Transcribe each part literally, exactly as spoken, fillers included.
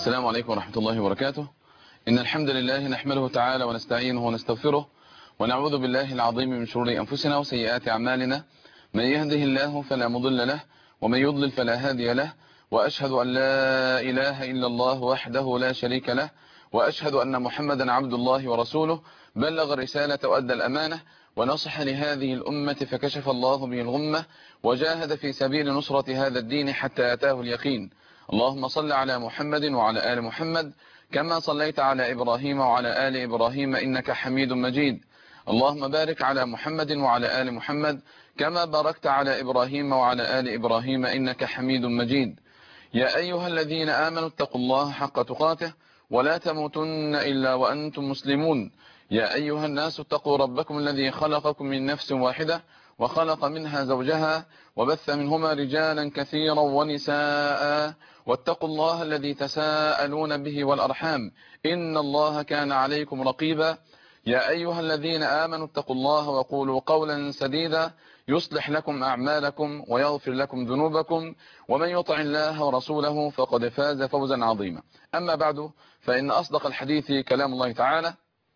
السلام عليكم ورحمة الله وبركاته. إن الحمد لله نحمده تعالى ونستعينه ونستغفره ونعوذ بالله العظيم من شرور أنفسنا وسيئات أعمالنا. من يهده الله فلا مضل له ومن يضلل فلا هادي له، وأشهد أن لا إله إلا الله وحده لا شريك له، وأشهد أن محمدا عبد الله ورسوله، بلغ الرسالة وأدى الأمانة ونصح لهذه الأمة فكشف الله به الغمة وجاهد في سبيل نصرة هذا الدين حتى أتاه اليقين. اللهم صل على محمد وعلى آل محمد كما صليت على إبراهيم وعلى آل إبراهيم إنك حميد مجيد. اللهم بارك على محمد وعلى آل محمد كما باركت على إبراهيم وعلى آل إبراهيم إنك حميد مجيد. يا أيها الذين آمنوا اتقوا الله حق تقاته ولا تموتن إلا وأنتم مسلمون. يا أيها الناس اتقوا ربكم الذي خلقكم من نفس واحدة وخلق منها زوجها وبث منهما رجالا كثيرا ونساء، واتقوا الله الذي تساءلون به والأرحام إن الله كان عليكم رقيبا. يا أيها الذين آمنوا اتقوا الله وقولوا قولا سديدا يصلح لكم أعمالكم ويغفر لكم ذنوبكم، ومن يطع الله ورسوله فقد فاز فوزا عظيما. أما بعد، فإن أصدق الحديث كلام الله تعالى،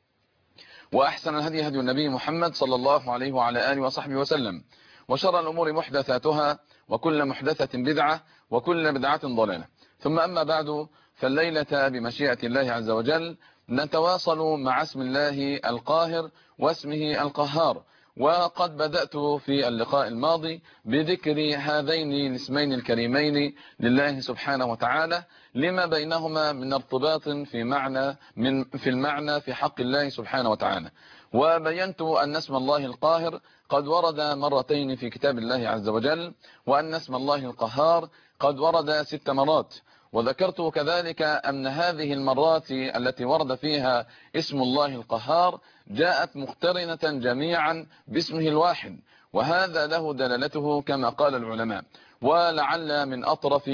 وأحسن الهدي هدي النبي محمد صلى الله عليه وعلى آله وصحبه وسلم، وشر الأمور محدثاتها وكل محدثة بدعة وكل بدعة ضلالة. ثم أما بعد، فالليلة بمشيئة الله عز وجل نتواصل مع اسم الله القاهر واسمه القهار. وقد بدأت في اللقاء الماضي بذكر هذين الاسمين الكريمين لله سبحانه وتعالى لما بينهما من ارتباط في معنى من في المعنى في حق الله سبحانه وتعالى. وبينت أن اسم الله القاهر قد ورد مرتين في كتاب الله عز وجل، وأن اسم الله القهار قد ورد ست مرات. وذكرت كذلك أن هذه المرات التي ورد فيها اسم الله القهار جاءت مقترنة جميعا باسمه الواحد، وهذا له دلالته كما قال العلماء. ولعل من أطرف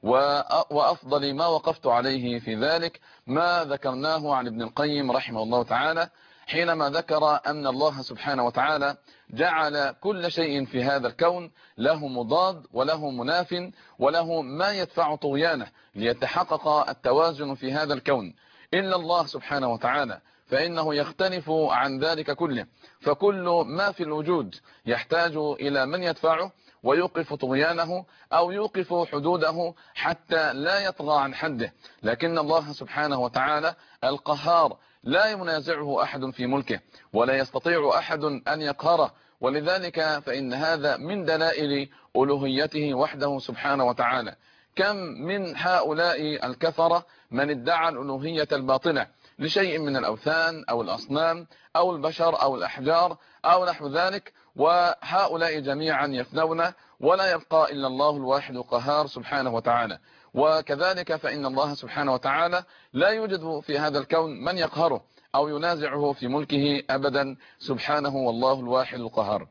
وأفضل ما وقفت عليه في ذلك ما ذكرناه عن ابن القيم رحمه الله تعالى، حينما ذكر أن الله سبحانه وتعالى جعل كل شيء في هذا الكون له مضاد وله مناف وله ما يدفع طغيانه ليتحقق التوازن في هذا الكون، إلا الله سبحانه وتعالى فإنه يختلف عن ذلك كله. فكل ما في الوجود يحتاج إلى من يدفعه ويوقف طغيانه أو يوقف حدوده حتى لا يطغى عن حده. لكن الله سبحانه وتعالى القهار لا ينازعه أحد في ملكه ولا يستطيع أحد أن يقهره، ولذلك فإن هذا من دلائل ألوهيته وحده سبحانه وتعالى. كم من هؤلاء الكفرة من ادعى الألوهية الباطلة لشيء من الأوثان أو الأصنام أو البشر أو الأحجار أو نحو ذلك، وهؤلاء جميعا يفنون ولا يبقى إلا الله الواحد القهار سبحانه وتعالى. وكذلك فإن الله سبحانه وتعالى لا يوجد في هذا الكون من يقهره أو ينازعه في ملكه أبدا سبحانه والله الواحد القهار.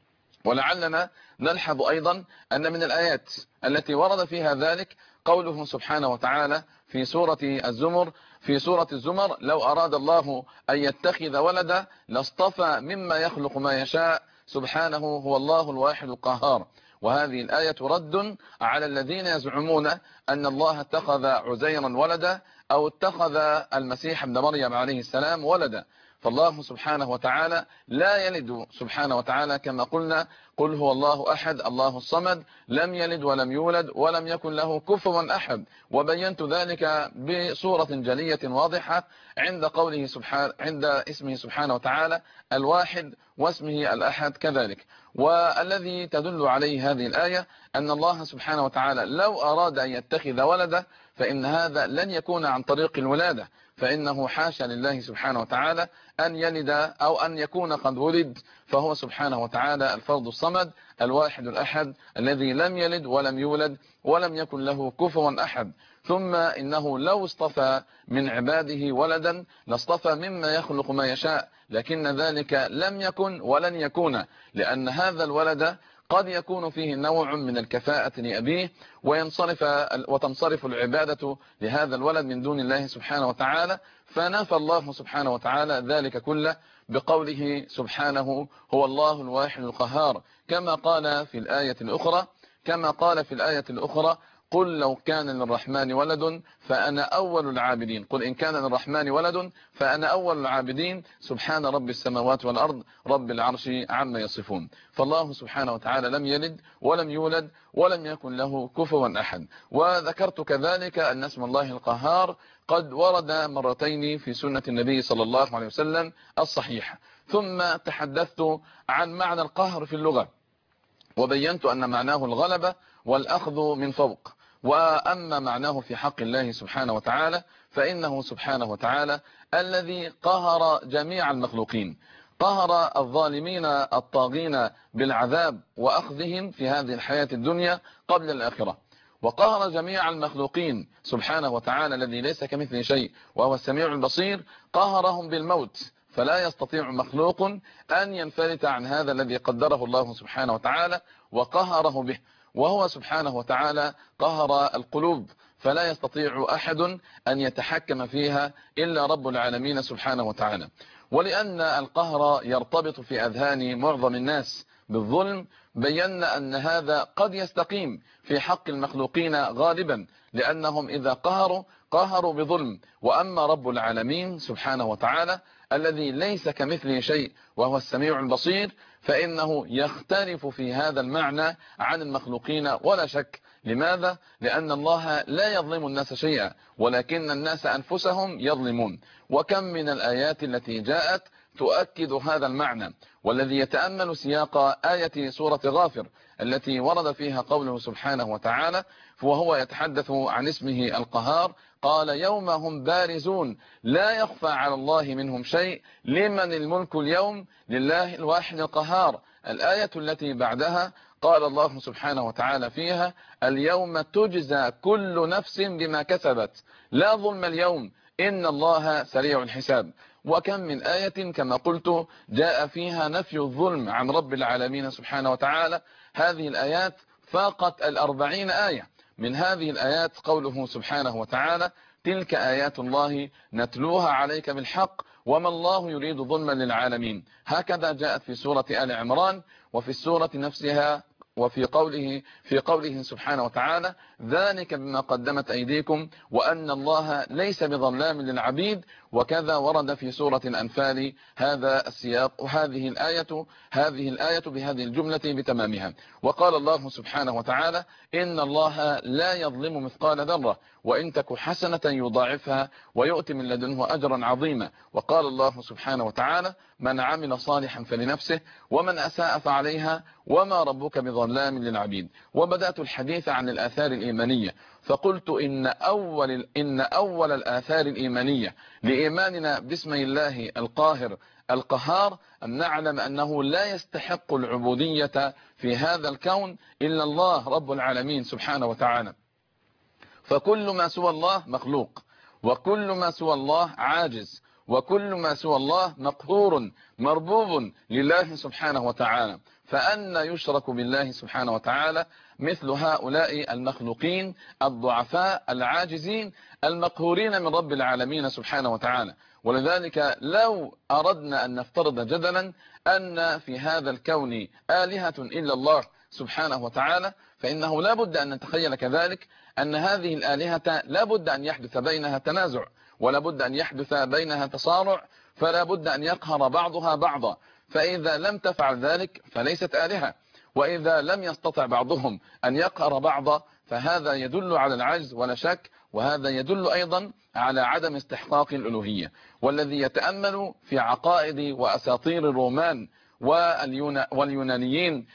ولعلنا نلحظ أيضا أن من الآيات التي ورد فيها ذلك قوله سبحانه وتعالى في سورة الزمر في سورة الزمر لو أراد الله أن يتخذ ولدا لاصطفى مما يخلق ما يشاء سبحانه هو الله الواحد القهار. وهذه الآية رد على الذين يزعمون أن الله اتخذ عزيرا ولدا أو اتخذ المسيح ابن مريم عليه السلام ولدا. فالله سبحانه وتعالى لا يلد سبحانه وتعالى كما قلنا قل هو الله أحد الله الصمد لم يلد ولم يولد ولم يكن له كفوا أحد. وبينت ذلك بصورة جلية واضحة عند قوله سبحانه عند اسمه سبحانه وتعالى الواحد واسمه الأحد كذلك. والذي تدل عليه هذه الآية أن الله سبحانه وتعالى لو أراد أن يتخذ ولدا فإن هذا لن يكون عن طريق الولادة، فإنه حاشا لله سبحانه وتعالى أن يلد أو أن يكون قد ولد، فهو سبحانه وتعالى الفرد الصمد الواحد الأحد الذي لم يلد ولم يولد ولم يكن له كفوا أحد. ثم إنه لو اصطفى من عباده ولدا لاصطفى مما يخلق ما يشاء، لكن ذلك لم يكن ولن يكون، لأن هذا الولد قد يكون فيه نوع من الكفاءة لأبيه وينصرف وتنصرف العبادة لهذا الولد من دون الله سبحانه وتعالى. فنفى الله سبحانه وتعالى ذلك كله بقوله سبحانه هو الله الواحد القهار، كما قال في الآية الأخرى كما قال في الآية الأخرى قل لو كان للرحمن ولد فأنا أول العابدين، قل إن كان للرحمن ولد فأنا أول العابدين، سبحان رب السماوات والأرض رب العرش عما يصفون. فالله سبحانه وتعالى لم يلد ولم يولد ولم يكن له كفوا أحد. وذكرت كذلك أن اسم الله القهار قد ورد مرتين في سنة النبي صلى الله عليه وسلم الصحيحة. ثم تحدثت عن معنى القهر في اللغة، وبينت أن معناه الغلبة والأخذ من فوق. وأما معناه في حق الله سبحانه وتعالى فإنه سبحانه وتعالى الذي قهر جميع المخلوقين، قهر الظالمين الطاغين بالعذاب وأخذهم في هذه الحياة الدنيا قبل الآخرة، وقهر جميع المخلوقين سبحانه وتعالى الذي ليس كمثله شيء وهو السميع البصير، قهرهم بالموت، فلا يستطيع مخلوق أن ينفلت عن هذا الذي قدره الله سبحانه وتعالى وقهره به. وهو سبحانه وتعالى قهر القلوب، فلا يستطيع أحد أن يتحكم فيها إلا رب العالمين سبحانه وتعالى. ولأن القهر يرتبط في أذهان معظم الناس بالظلم، بينا أن هذا قد يستقيم في حق المخلوقين غالبا، لأنهم إذا قهروا قهروا بظلم. وأما رب العالمين سبحانه وتعالى الذي ليس كمثله شيء وهو السميع البصير، فإنه يختلف في هذا المعنى عن المخلوقين ولا شك. لماذا؟ لأن الله لا يظلم الناس شيئا، ولكن الناس أنفسهم يظلمون. وكم من الآيات التي جاءت تؤكد هذا المعنى. والذي يتأمل سياق آية سورة غافر التي ورد فيها قوله سبحانه وتعالى وهو يتحدث عن اسمه القهار، قال يوم هم بارزون لا يخفى على الله منهم شيء لمن الملك اليوم لله الواحد القهار. الآية التي بعدها قال الله سبحانه وتعالى فيها اليوم تجزى كل نفس بما كسبت لا ظلم اليوم إن الله سريع الحساب. وكم من آية كما قلت جاء فيها نفي الظلم عن رب العالمين سبحانه وتعالى. هذه الآيات فاقت الأربعين آية. من هذه الآيات قوله سبحانه وتعالى تلك آيات الله نتلوها عليك بالحق وما الله يريد ظلما للعالمين. هكذا جاءت في سورة آل عمران وفي السورة نفسها وفي قوله في قوله سبحانه وتعالى ذلك بما قدمت أيديكم وأن الله ليس بظلام للعبيد. وكذا ورد في سورة الأنفال هذا السياق وهذه الآية هذه الآية بهذه الجملة بتمامها. وقال الله سبحانه وتعالى إن الله لا يظلم مثقال ذرة وإن تك حسنة يضاعفها ويؤتي من لدنه أجرا عظيما. وقال الله سبحانه وتعالى من عمل صالحا فلنفسه ومن أساء فعليها وما ربك بظلام للعبيد. وبدأت الحديث عن الآثار الإيمانية، فقلت إن أول, إن أول الآثار الإيمانية لإيماننا باسم الله القاهر القهار أن نعلم أنه لا يستحق العبودية في هذا الكون إلا الله رب العالمين سبحانه وتعالى. فكل ما سوى الله مخلوق، وكل ما سوى الله عاجز، وكل ما سوى الله مقهور مربوب لله سبحانه وتعالى. فأن يشرك بالله سبحانه وتعالى مثل هؤلاء المخلوقين الضعفاء العاجزين المقهورين من رب العالمين سبحانه وتعالى. ولذلك لو أردنا أن نفترض جدلا أن في هذا الكون آلهة إلا الله سبحانه وتعالى، فإنه لا بد أن نتخيل كذلك أن هذه الآلهة لا بد أن يحدث بينها تنازع، ولا بد أن يحدث بينها تصارع، فلا بد أن يقهر بعضها بعضا. فإذا لم تفعل ذلك فليست آلهة، وإذا لم يستطع بعضهم أن يقهر بعضا فهذا يدل على العجز ولا شك، وهذا يدل أيضا على عدم استحقاق الألوهية. والذي يتأمل في عقائد وأساطير الرومان واليونانيين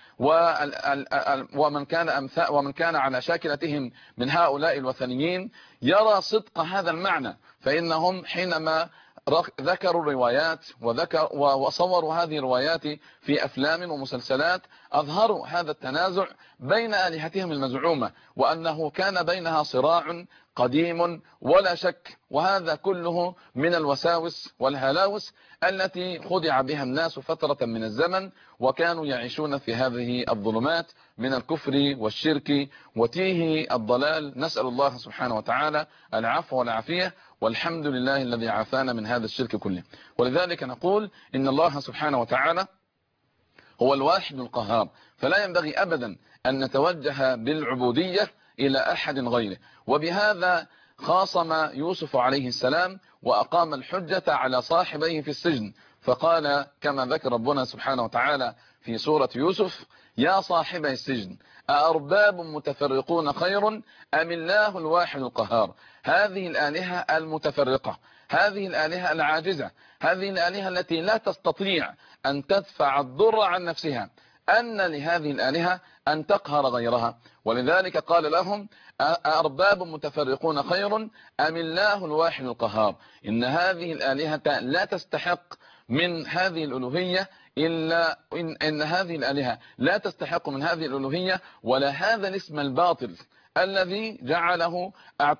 ومن كان أمثال ومن كان على شاكلتهم من هؤلاء الوثنيين يرى صدق هذا المعنى. فإنهم حينما ذكروا الروايات وذكر وصوروا هذه الروايات في أفلام ومسلسلات أظهروا هذا التنازع بين آلهتهم المزعومة، وأنه كان بينها صراع قديم ولا شك. وهذا كله من الوساوس والهلاوس التي خدع بها الناس فترة من الزمن، وكانوا يعيشون في هذه الظلمات من الكفر والشرك وتيه الضلال. نسأل الله سبحانه وتعالى العفو والعافية، والحمد لله الذي عافانا من هذا الشرك كله. ولذلك نقول إن الله سبحانه وتعالى هو الواحد القهار، فلا ينبغي أبدا أن نتوجه بالعبودية إلى أحد غيره. وبهذا خاصم يوسف عليه السلام وأقام الحجة على صاحبيه في السجن، فقال كما ذكر ربنا سبحانه وتعالى في سورة يوسف: يا صاحبي السجن أأرباب متفرقون خير أم الله الواحد القهار. هذه الآلهة المتفرقة، هذه الآلهة العاجزة، هذه الآلهة التي لا تستطيع أن تدفع الضر عن نفسها، أن لهذه الآلهة أن تقهر غيرها. ولذلك قال لهم: أأرباب متفرقون خير أم الله الواحد القهار. إن هذه الآلهة لا تستحق من هذه الألوهية إلا إن, إن هذه الآلهة لا تستحق من هذه الألوهية ولا هذا الاسم الباطل الذي جعله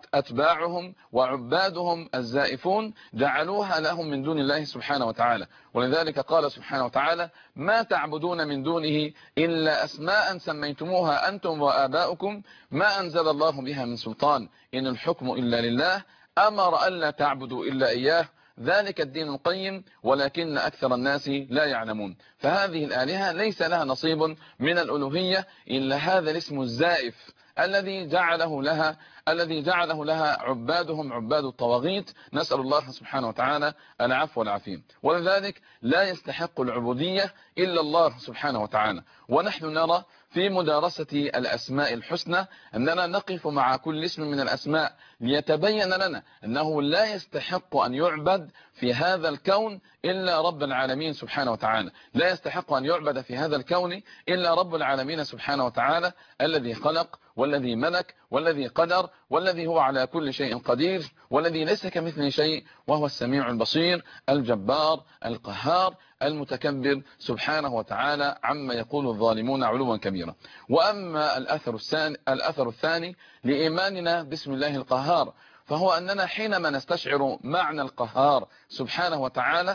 أتباعهم وعبادهم الزائفون جعلوها لهم من دون الله سبحانه وتعالى. ولذلك قال سبحانه وتعالى: ما تعبدون من دونه إلا أسماء سميتموها أنتم وآباؤكم ما أنزل الله بها من سلطان إن الحكم إلا لله أمر ألا تعبدوا إلا إياه ذلك الدين القيم ولكن أكثر الناس لا يعلمون. فهذه الآلهة ليس لها نصيب من الألوهية إلا هذا الاسم الزائف الذي جعله لها الذي جعله لها عبادهم عباد الطواغيت. نسأل الله سبحانه وتعالى العفو والعافية. ولذلك لا يستحق العبودية إلا الله سبحانه وتعالى. ونحن نرى في مدارسة الأسماء الحسنى أننا نقف مع كل اسم من الأسماء ليتبين لنا أنه لا يستحق أن يعبد في هذا الكون إلا رب العالمين سبحانه وتعالى، لا يستحق أن يعبد في هذا الكون إلا رب العالمين سبحانه وتعالى الذي خلق والذي ملك والذي قدر والذي هو على كل شيء قدير والذي ليس كمثله شيء وهو السميع البصير الجبار القهار المتكبر سبحانه وتعالى عما يقول الظالمون علوا كبيرا. وأما الأثر الثاني, الأثر الثاني لإيماننا باسم الله القهار فهو أننا حينما نستشعر معنى القهار سبحانه وتعالى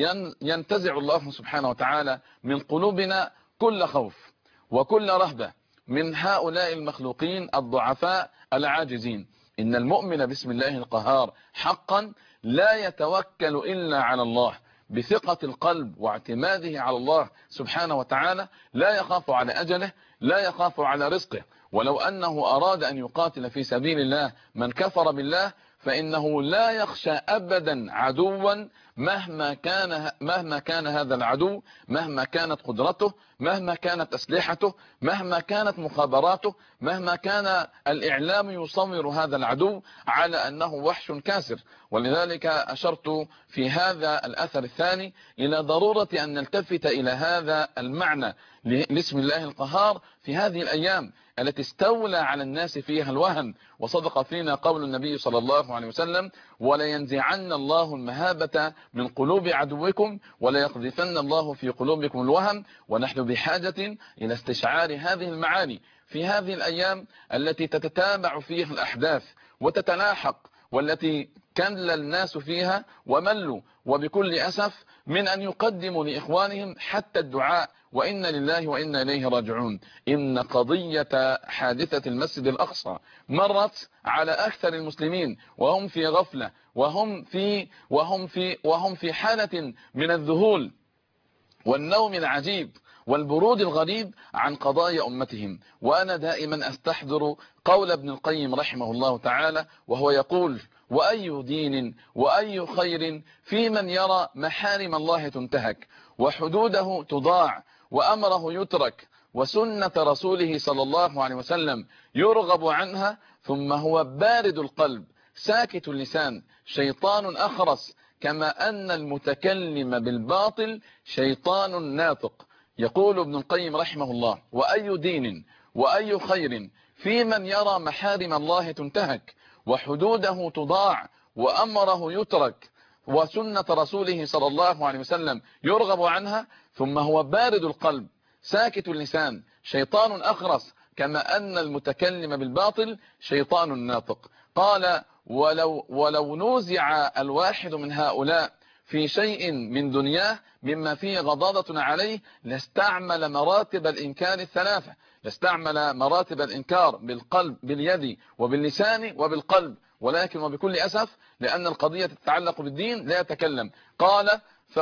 ينتزع الله سبحانه وتعالى من قلوبنا كل خوف وكل رهبة من هؤلاء المخلوقين الضعفاء العاجزين. إن المؤمن باسم الله القهار حقا لا يتوكل إلا على الله بثقة القلب واعتماده على الله سبحانه وتعالى، لا يخاف على أجله، لا يخاف على رزقه. ولو أنه أراد أن يقاتل في سبيل الله من كفر بالله فإنه لا يخشى أبدا عدوا مهما كان مهما كان هذا العدو، مهما كانت قدرته، مهما كانت أسلحته، مهما كانت مخابراته، مهما كان الإعلام يصور هذا العدو على أنه وحش كاسر. ولذلك أشرت في هذا الأثر الثاني إلى ضرورة أن نلتفت إلى هذا المعنى لاسم الله القهار في هذه الأيام التي استولى على الناس فيها الوهن. وصدق فينا قول النبي صلى الله عليه وسلم: ولينزعن الله المهابة من قلوب عدوكم وليقذفن الله في قلوبكم الوهن. ونحن بحاجة إلى استشعار هذه المعاني في هذه الأيام التي تتتابع فيها الأحداث وتتلاحق والتي كل الناس فيها وملوا وبكل أسف من أن يقدموا لإخوانهم حتى الدعاء وإنا لله وإنا إليه راجعون. إن قضية حادثة المسجد الأقصى مرت على أكثر المسلمين وهم في غفلة وهم في وهم في وهم في حالة من الذهول والنوم العجيب والبرود الغريب عن قضايا أمتهم. وأنا دائما أستحضر قول ابن القيم رحمه الله تعالى وهو يقول: وأي دين وأي خير في من يرى محارم الله تنتهك وحدوده تضاع وأمره يترك وسنة رسوله صلى الله عليه وسلم يرغب عنها ثم هو بارد القلب ساكت اللسان شيطان أخرس كما أن المتكلم بالباطل شيطان ناطق. يقول ابن القيم رحمه الله: وأي دين وأي خير في من يرى محارم الله تنتهك وحدوده تضاع وأمره يترك وسنة رسوله صلى الله عليه وسلم يرغب عنها ثم هو بارد القلب ساكت اللسان شيطان أخرس كما أن المتكلم بالباطل شيطان ناطق. قال: ولو, ولو نوزع الواحد من هؤلاء في شيء من دنياه مما فيه غضاضة عليه لاستعمل مراتب الإنكار الثلاثة، لاستعمل مراتب الإنكار بالقلب باليد وباللسان وبالقلب، ولكن وبكل أسف لأن القضية تتعلق بالدين لا يتكلم. قال: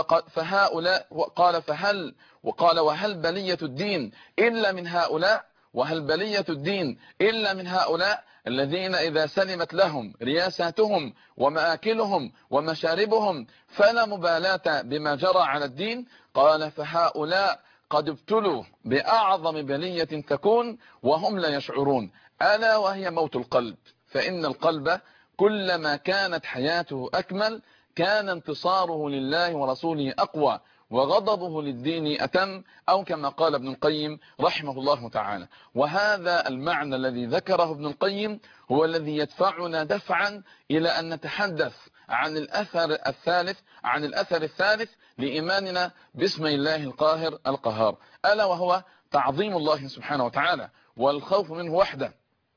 فهؤلاء قال فهل وقال وهل بلية الدين إلا من هؤلاء وهل بلية الدين إلا من هؤلاء الذين إذا سلمت لهم رياساتهم ومآكلهم ومشاربهم فلا مبالاة بما جرى على الدين؟ قال فهؤلاء قد ابتلوا بأعظم بلية تكون وهم لا يشعرون، ألا وهي موت القلب. فإن القلب كلما كانت حياته أكمل كان انتصاره لله ورسوله أقوى وغضبه للدين أتم، أو كما قال ابن القيم رحمه الله تعالى. وهذا المعنى الذي ذكره ابن القيم هو الذي يدفعنا دفعا إلى أن نتحدث عن الأثر الثالث عن الأثر الثالث لإيماننا باسم الله القاهر القهار، ألا وهو تعظيم الله سبحانه وتعالى والخوف منه وحده.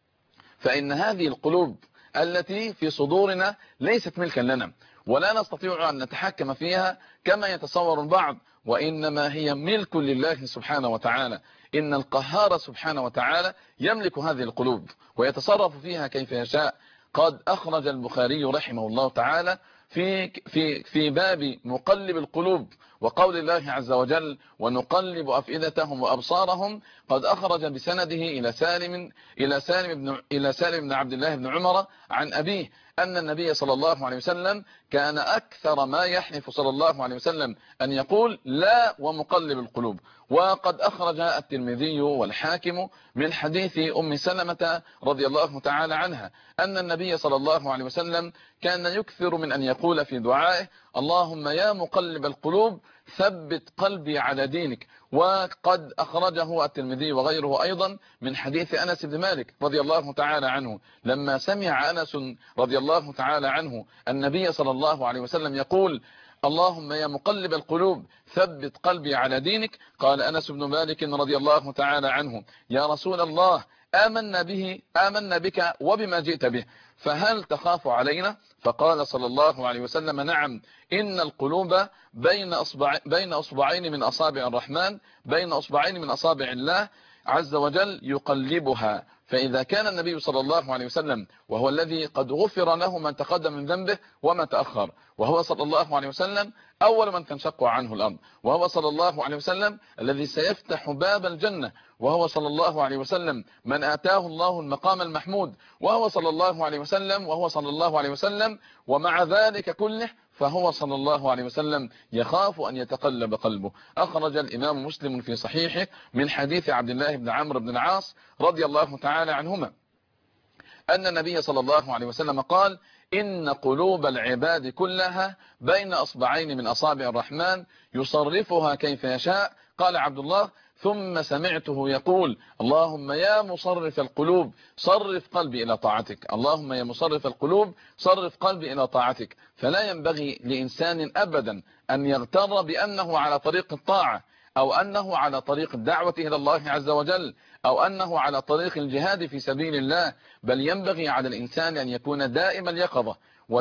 فإن هذه القلوب التي في صدورنا ليست ملكا لنا ولا نستطيع أن نتحكم فيها كما يتصور البعض، وإنما هي ملك لله سبحانه وتعالى. إن القهار سبحانه وتعالى يملك هذه القلوب ويتصرف فيها كيف يشاء. قد أخرج البخاري رحمه الله تعالى في في في باب مقلب القلوب وقول الله عز وجل ونقلب أفئدتهم وأبصارهم، قد أخرج بسنده إلى سالم إلى سالم بن إلى سالم بن عبد الله بن عمر عن أبيه أن النبي صلى الله عليه وسلم كان أكثر ما يحلف صلى الله عليه وسلم أن يقول لا ومقلب القلوب. وقد أخرج الترمذي والحاكم من حديث أم سلمة رضي الله تعالى عنها أن النبي صلى الله عليه وسلم كان يكثر من أن يقول في دعائه اللهم يا مقلب القلوب ثبت قلبي على دينك. وقد أخرجه الترمذي وغيره أيضا من حديث أنس بن مالك رضي الله تعالى عنه لما سمع أنس رضي الله تعالى عنه النبي صلى الله عليه وسلم يقول اللهم يا مقلب القلوب ثبت قلبي على دينك، قال أنس بن مالك رضي الله تعالى عنه يا رسول الله آمنا به آمنا بك وبما جئت به فهل تخاف علينا؟ فقال صلى الله عليه وسلم نعم إن القلوب بين أصبع بين أصبعين من أصابع الرحمن بين أصبعين من أصابع الله عز وجل يقلبها. فإذا كان النبي صلى الله عليه وسلم وهو الذي قد غفر له من تقدم من ذنبه وما تأخر، وهو صلى الله عليه وسلم أول من تنشق عنه الأرض، وهو صلى الله عليه وسلم الذي سيفتح باب الجنة، وهو صلى الله عليه وسلم من آتاه الله المقام المحمود، وهو صلى الله عليه وسلم وهو صلى الله عليه وسلم ومع ذلك كله فهو صلى الله عليه وسلم يخاف أن يتقلب قلبه. أخرج الإمام مسلم في صحيحه من حديث عبد الله بن عمرو بن العاص رضي الله تعالى عنهما أن النبي صلى الله عليه وسلم قال إن قلوب العباد كلها بين أصبعين من أصابع الرحمن يصرفها كيف يشاء. قال عبد الله ثم سمعته يقول اللهم يا مصرف القلوب صرف قلبي إلى طاعتك، اللهم يا مصرف القلوب صرف قلبي إلى طاعتك. فلا ينبغي لإنسان أبدا أن يغتر بأنه على طريق الطاعة أو أنه على طريق الدعوة إلى الله عز وجل أو أنه على طريق الجهاد في سبيل الله، بل ينبغي على الإنسان أن يكون دائم اليقظة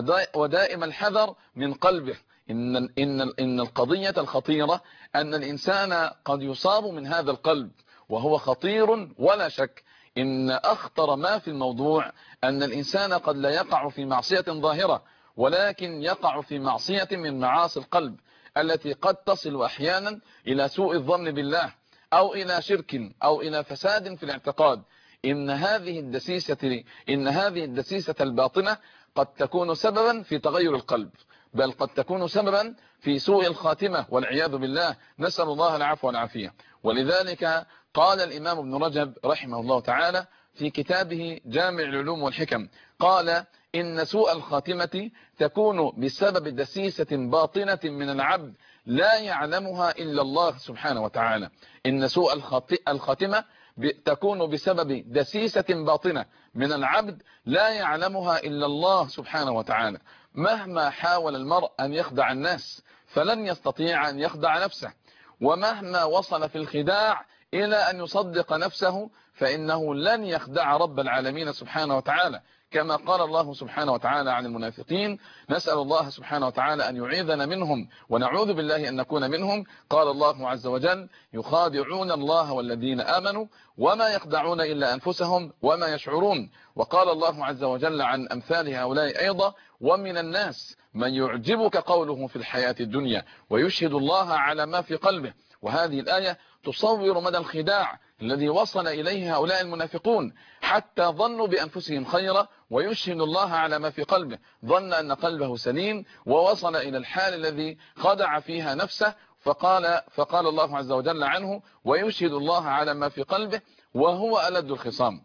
ودائم الحذر من قلبه. إن, إن, إن القضية الخطيرة أن الإنسان قد يصاب من هذا القلب وهو خطير ولا شك. إن أخطر ما في الموضوع أن الإنسان قد لا يقع في معصية ظاهرة ولكن يقع في معصية من معاصي القلب التي قد تصل أحيانا إلى سوء الظن بالله أو إلى شرك أو إلى فساد في الاعتقاد. إن هذه الدسيسة إن هذه الدسيسة الباطنة قد تكون سببا في تغير القلب، بل قد تكون سببا في سوء الخاتمة والعياذ بالله، نسأل الله العفو والعافية. ولذلك قال الإمام ابن رجب رحمه الله تعالى في كتابه جامع العلوم والحكم قال إن سوء الخاتمة تكون بسبب دسيسة باطنة من العبد لا يعلمها إلا الله سبحانه وتعالى. إن سوء الخاتمة تكون بسبب دسيسة باطنة من العبد لا يعلمها إلا الله سبحانه وتعالى. مهما حاول المرء أن يخدع الناس فلن يستطيع أن يخدع نفسه، ومهما وصل في الخداع إلى أن يصدق نفسه فإنه لن يخدع رب العالمين سبحانه وتعالى، كما قال الله سبحانه وتعالى عن المنافقين نسأل الله سبحانه وتعالى أن يعيذنا منهم ونعوذ بالله أن نكون منهم. قال الله عز وجل يخادعون الله والذين آمنوا وما يخدعون إلا أنفسهم وما يشعرون. وقال الله عز وجل عن أمثال هؤلاء أيضا ومن الناس من يعجبك قوله في الحياة الدنيا ويشهد الله على ما في قلبه. وهذه الآية تصور مدى الخداع الذي وصل إليه هؤلاء المنافقون، حتى ظنوا بأنفسهم خيرا ويشهد الله على ما في قلبه، ظن أن قلبه سليم ووصل إلى الحال الذي خدع فيها نفسه، فقال, فقال الله عز وجل عنه: ويشهد الله على ما في قلبه وهو ألد الخصام.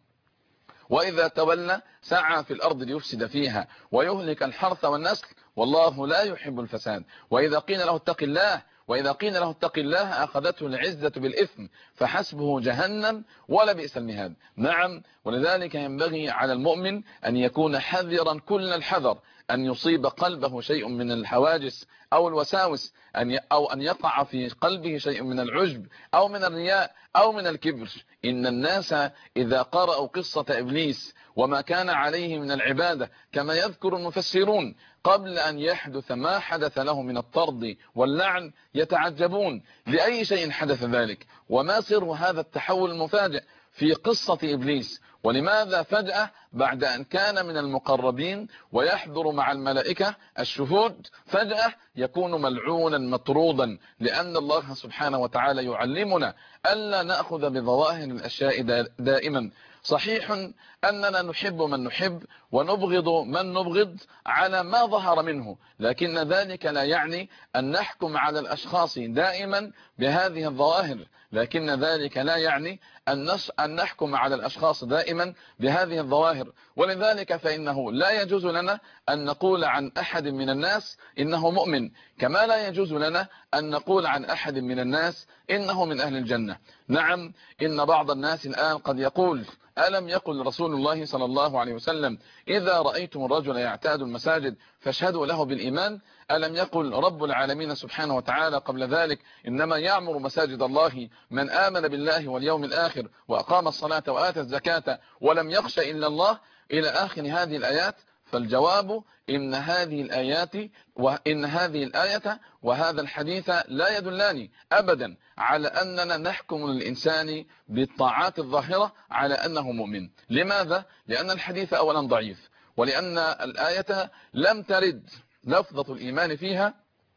وإذا تولى سعى في الأرض ليفسد فيها ويهلك الحرث والنسل والله لا يحب الفساد. وإذا قيل له اتق الله وإذا قيل له اتق الله أخذته العزة بالإثم فحسبه جهنم ولبئس المهاد. نعم، ولذلك ينبغي على المؤمن أن يكون حذرا كل الحذر أن يصيب قلبه شيء من الحواجس أو الوساوس، أن أو أن يقع في قلبه شيء من العجب أو من الرياء أو من الكبر. إن الناس إذا قرأوا قصة إبليس وما كان عليه من العبادة كما يذكر المفسرون قبل أن يحدث ما حدث له من الطرد واللعن يتعجبون لأي شيء حدث ذلك، وما سر هذا التحول المفاجئ في قصة إبليس، ولماذا فجأة بعد أن كان من المقربين ويحضر مع الملائكة الشهود فجأة يكون ملعونا مطرودا؟ لأن الله سبحانه وتعالى يعلمنا ألا نأخذ بظواهر الأشياء دائما. صحيح أننا نحب من نحب ونبغض من نبغض على ما ظهر منه، لكن ذلك لا يعني أن نحكم على الأشخاص دائما بهذه الظواهر، لكن ذلك لا يعني أن نحكم على الأشخاص دائما بهذه الظواهر. ولذلك فإنه لا يجوز لنا أن نقول عن أحد من الناس إنه مؤمن، كما لا يجوز لنا أن نقول عن أحد من الناس إنه من أهل الجنة. نعم، إن بعض الناس الآن قد يقول: ألم يقل رسول الله صلى الله عليه وسلم إذا رأيتم الرجل يعتاد المساجد فاشهدوا له بالإيمان؟ ألم يقل رب العالمين سبحانه وتعالى قبل ذلك: إنما يعمر مساجد الله من آمن بالله واليوم الآخر وأقام الصلاة وآتى الزكاة ولم يخش إلا الله، إلى آخر هذه الآيات؟ فالجواب إن هذه الآيات وإن هذه الآية وهذا الحديث لا يدلان أبدا على أننا نحكم للإنسان بالطاعات الظاهرة على أنه مؤمن. لماذا؟ لأن الحديث أولا ضعيف، ولأن الآية لم ترد لفظة الإيمان فيها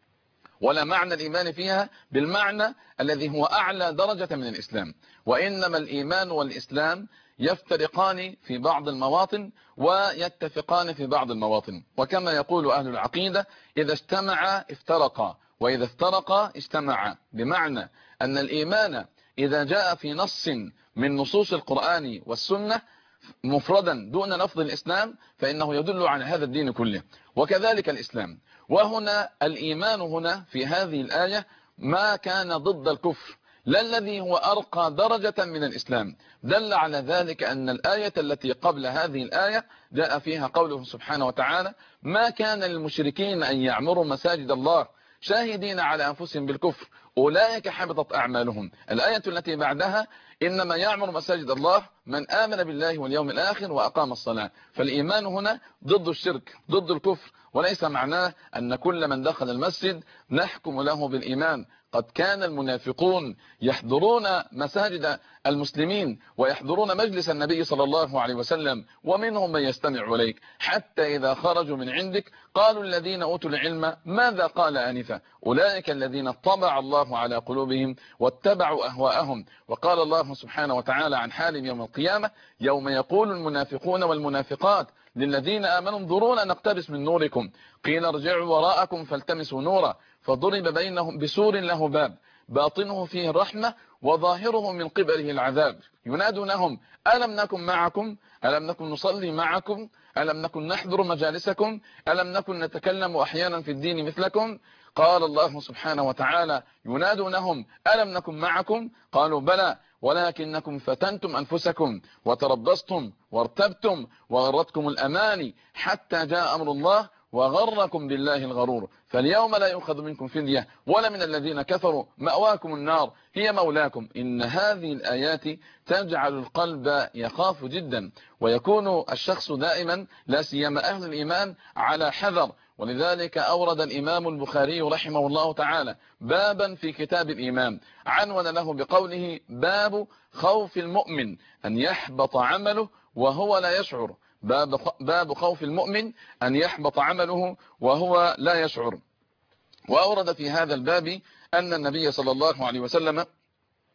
ولا معنى الإيمان فيها بالمعنى الذي هو أعلى درجة من الإسلام، وإنما الإيمان والإسلام يفترقان في بعض المواطن ويتفقان في بعض المواطن. وكما يقول أهل العقيدة: إذا اجتمعا افترقا وإذا افترقا اجتمعا، بمعنى أن الإيمان إذا جاء في نص من نصوص القرآن والسنة مفردا دون لفظ الإسلام فإنه يدل على هذا الدين كله، وكذلك الإسلام. وهنا الإيمان هنا في هذه الآية ما كان ضد الكفر، لا الذي هو أرقى درجة من الإسلام. دل على ذلك أن الآية التي قبل هذه الآية جاء فيها قوله سبحانه وتعالى: ما كان للمشركين أن يعمروا مساجد الله شاهدين على أنفسهم بالكفر أولئك حبطت أعمالهم. الآية التي بعدها: إنما يعمر مساجد الله من آمن بالله واليوم الآخر وأقام الصلاة. فالإيمان هنا ضد الشرك، ضد الكفر، وليس معناه أن كل من دخل المسجد نحكم له بالإيمان. قد كان المنافقون يحضرون مساجد المسلمين ويحضرون مجلس النبي صلى الله عليه وسلم، ومنهم من يستمع إليك، حتى إذا خرجوا من عندك قالوا الذين أوتوا العلم ماذا قال آنفا أولئك الذين طبع الله على قلوبهم واتبعوا أهواءهم. وقال الله سبحانه وتعالى عن حال يوم القيامة: يوم يقول المنافقون والمنافقات للذين آمنوا انظرونا نقتبس من نوركم قيل ارجعوا وراءكم فالتمسوا نورا فضرب بينهم بسور له باب باطنه فيه الرحمة وظاهره من قبله العذاب ينادونهم ألم نكن معكم ألم نكن نصلي معكم ألم نكن نحضر مجالسكم ألم نكن نتكلم أحيانا في الدين مثلكم. قال الله سبحانه وتعالى ينادونهم ألم نكن معكم قالوا بلى ولكنكم فتنتم أنفسكم وتربصتم وارتبتم وغرتكم الأماني حتى جاء أمر الله وغركم بالله الغرور فاليوم لا يؤخذ منكم فدية ولا من الذين كفروا مأواكم النار هي مولاكم. إن هذه الآيات تجعل القلب يخاف جدا ويكون الشخص دائما لا سيما أهل الإيمان على حذر. ولذلك أورد الإمام البخاري رحمه الله تعالى بابا في كتاب الإيمان عنون له بقوله باب خوف المؤمن أن يحبط عمله وهو لا يشعر. باب باب خوف المؤمن أن يحبط عمله وهو لا يشعر. وأورد في هذا الباب أن النبي صلى الله عليه وسلم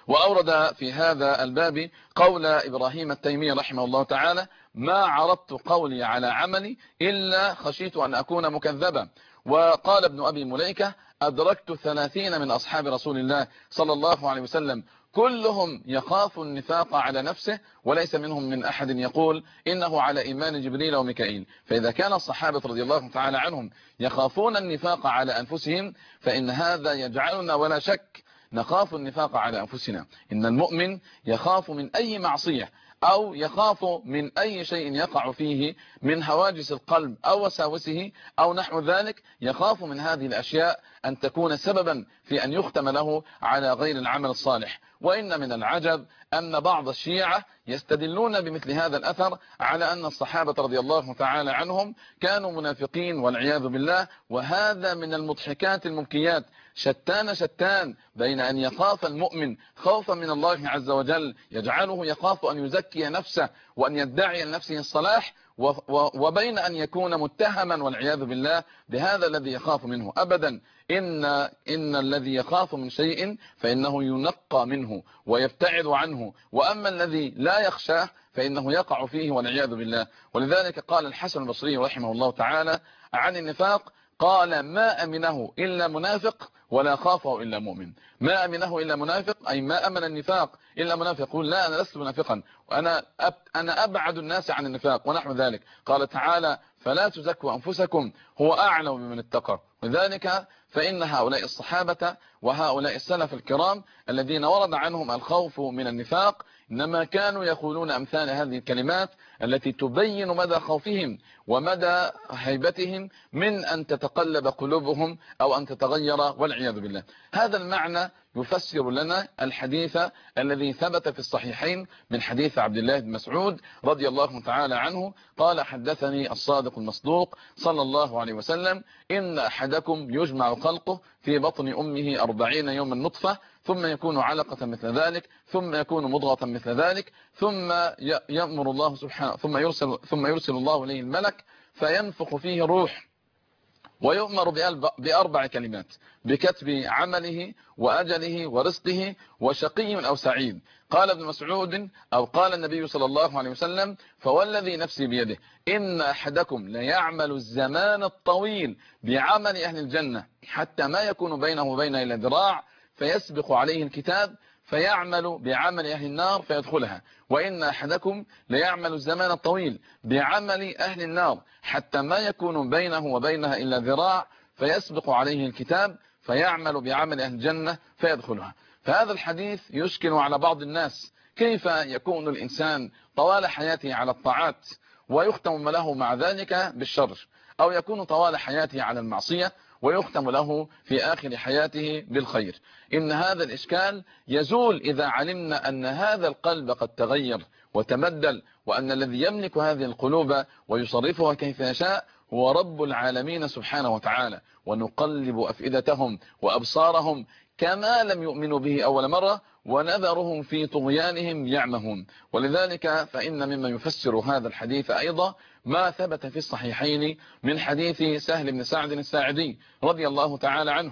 وأورد في هذا الباب قول إبراهيم التيمي رحمه الله تعالى: ما عرضت قولي على عملي إلا خشيت أن أكون مكذبا. وقال ابن أبي مليكة: أدركت ثلاثين من أصحاب رسول الله صلى الله عليه وسلم كلهم يخاف النفاق على نفسه، وليس منهم من أحد يقول إنه على إيمان جبريل وميكائيل. فإذا كان الصحابة رضي الله تعالى عنهم يخافون النفاق على أنفسهم، فإن هذا يجعلنا ولا شك نخاف النفاق على أنفسنا. إن المؤمن يخاف من أي معصية أو يخاف من أي شيء يقع فيه من هواجس القلب أو وساوسه أو نحو ذلك، يخاف من هذه الأشياء أن تكون سببا في أن يختم له على غير العمل الصالح. وإن من العجب أن بعض الشيعة يستدلون بمثل هذا الأثر على أن الصحابة رضي الله تعالى عنهم كانوا منافقين والعياذ بالله. وهذا من المضحكات المبكيات. شتان شتان بين أن يخاف المؤمن خوفا من الله عز وجل يجعله يخاف أن يزكي نفسه وأن يدعي لنفسه الصلاح، وبين أن يكون متهما والعياذ بالله بهذا الذي يخاف منه. أبدا، إن, إن الذي يخاف من شيء فإنه ينقى منه ويبتعد عنه، وأما الذي لا يخشاه فإنه يقع فيه والعياذ بالله. ولذلك قال الحسن البصري رحمه الله تعالى عن النفاق: قال: ما أمنه إلا منافق ولا خافه إلا مؤمن. ما أمنه إلا منافق أي ما أمن النفاق إلا منافق. يقول: لا، أنا لست منافقا، وأنا أب أنا أبعد الناس عن النفاق ونحو ذلك. قال تعالى: فلا تزكوا أنفسكم هو أعلم بمن اتقى. لذلك فإن هؤلاء الصحابة وهؤلاء السلف الكرام الذين ورد عنهم الخوف من النفاق إنما كانوا يقولون أمثال هذه الكلمات التي تبين مدى خوفهم ومدى هيبتهم من أن تتقلب قلوبهم أو أن تتغير والعياذ بالله. هذا المعنى يفسر لنا الحديث الذي ثبت في الصحيحين من حديث عبد الله بن مسعود رضي الله تعالى عنه قال: حدثني الصادق المصدوق صلى الله عليه وسلم: إن أحدكم يجمع خلقه في بطن أمه أربعين يوما نطفة، ثم يكون علقة مثل ذلك، ثم يكون مضغة مثل ذلك، ثم يأمر الله سبحانه ثم يرسل ثم يرسل الله إليه الملك فينفخ فيه الروح، ويؤمر بأربع كلمات: بكتب عمله وأجله ورزقه وشقي أو سعيد. قال ابن مسعود أو قال النبي صلى الله عليه وسلم: فوالذي نفسي بيده إن أحدكم ليعمل الزمان الطويل بعمل أهل الجنة حتى ما يكون بينه وبينها إلا ذراع، فيسبق عليه الكتاب فيعمل بعمل أهل النار فيدخلها، وإن أحدكم ليعمل الزمان الطويل بعمل أهل النار حتى ما يكون بينه وبينها إلا ذراع، فيسبق عليه الكتاب فيعمل بعمل أهل الجنة فيدخلها. فهذا الحديث يشكل على بعض الناس: كيف يكون الإنسان طوال حياته على الطاعات ويختم له مع ذلك بالشر، أو يكون طوال حياته على المعصية ويختم له في آخر حياته بالخير؟ إن هذا الإشكال يزول إذا علمنا أن هذا القلب قد تغير وتبدل، وأن الذي يملك هذه القلوب ويصرفها كيف يشاء هو رب العالمين سبحانه وتعالى. ونقلب أفئدتهم وأبصارهم كما لم يؤمنوا به أول مرة، ونذرهم في طغيانهم يعمهون. ولذلك فإن مما يفسر هذا الحديث أيضا ما ثبت في الصحيحين من حديث سهل بن سعد الساعدي رضي الله تعالى عنه.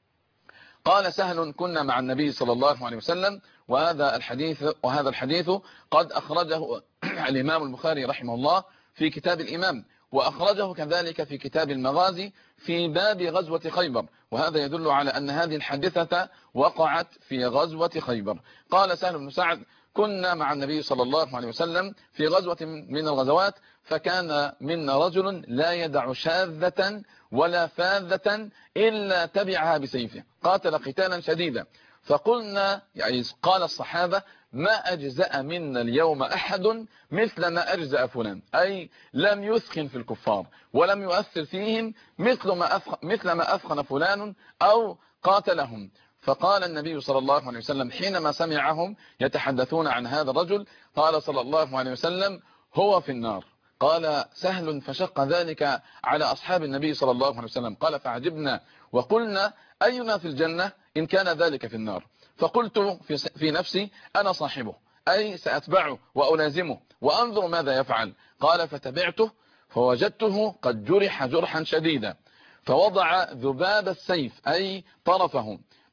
قال سهل: كنا مع النبي صلى الله عليه وسلم، وهذا الحديث وهذا الحديث قد أخرجه الإمام البخاري رحمه الله في كتاب الإمام، وأخرجه كذلك في كتاب المغازي في باب غزوة خيبر، وهذا يدل على أن هذه الحادثة وقعت في غزوة خيبر. قال سهل بن سعد: كنا مع النبي صلى الله عليه وسلم في غزوة من الغزوات، فكان منا رجل لا يدع شاذة ولا فاذة إلا تبعها بسيفه، قاتل قتالا شديدا. فقلنا، يعني قال الصحابة: ما أجزأ منا اليوم أحد مثل ما أجزأ فلان، أي لم يثخن في الكفار ولم يؤثر فيهم مثل ما أثخن, مثل ما أثخن فلان أو قاتلهم. فقال النبي صلى الله عليه وسلم حينما سمعهم يتحدثون عن هذا الرجل، قال صلى الله عليه وسلم: هو في النار. قال سهل: فشق ذلك على أصحاب النبي صلى الله عليه وسلم. قال: فعجبنا وقلنا: أينا في الجنة إن كان ذلك في النار؟ فقلت في نفسي: أنا صاحبه، أي سأتبعه وألازمه وأنظر ماذا يفعل. قال: فتبعته فوجدته قد جرح جرحا شديدا، فوضع ذباب السيف أي طرفه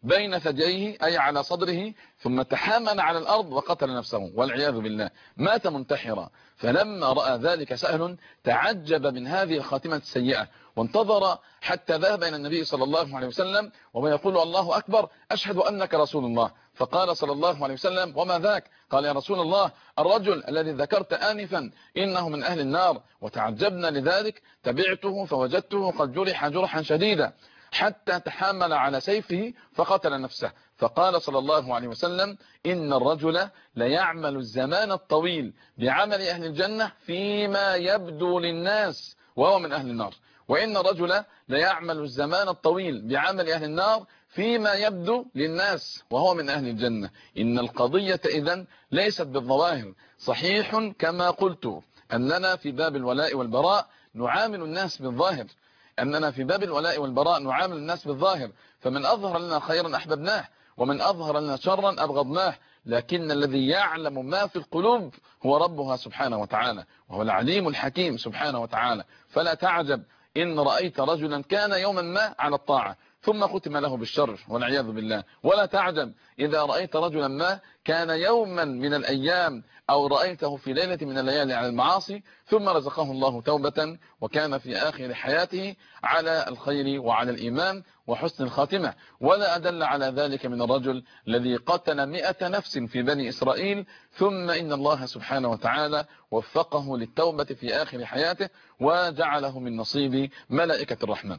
بين ثدييه أي على صدره، ثم تحامل على الأرض وقتل نفسه والعياذ بالله، مات منتحرا. فلما رأى ذلك سهل تعجب من هذه الخاتمة السيئة، وانتظر حتى ذهب إلى النبي صلى الله عليه وسلم وهو يقول الله أكبر أشهد أنك رسول الله. فقال صلى الله عليه وسلم وما ذاك؟ قال يا رسول الله الرجل الذي ذكرت آنفا إنه من أهل النار. وتعجبنا لذلك، تبعته فوجدته قد جرح جرحا شديدا حتى تحامل على سيفه فقتل نفسه. فقال صلى الله عليه وسلم إن الرجل ليعمل الزمان الطويل بعمل أهل الجنة فيما يبدو للناس وهو من أهل النار، وإن الرجل ليعمل الزمان الطويل بعمل أهل النار فيما يبدو للناس وهو من أهل الجنة. إن القضية إذن ليست بالظواهر. صحيح كما قلت أننا في باب الولاء والبراء نعامل الناس بالظاهر، أننا في باب الولاء والبراء نعامل الناس بالظاهر، فمن أظهر لنا خيرا أحببناه ومن أظهر لنا شرا أبغضناه، لكن الذي يعلم ما في القلوب هو ربها سبحانه وتعالى، وهو العليم الحكيم سبحانه وتعالى. فلا تعجب إن رأيت رجلا كان يوما ما على الطاعة ثم ختم له بالشر والعياذ بالله، ولا تعجب إذا رأيت رجلا ما كان يوما من الأيام أو رأيته في ليلة من الليالي على المعاصي ثم رزقه الله توبة وكان في آخر حياته على الخير وعلى الإيمان وحسن الخاتمة. ولا أدل على ذلك من الرجل الذي قتل مئة نفس في بني إسرائيل ثم إن الله سبحانه وتعالى وفقه للتوبة في آخر حياته وجعله من نصيب ملائكة الرحمن.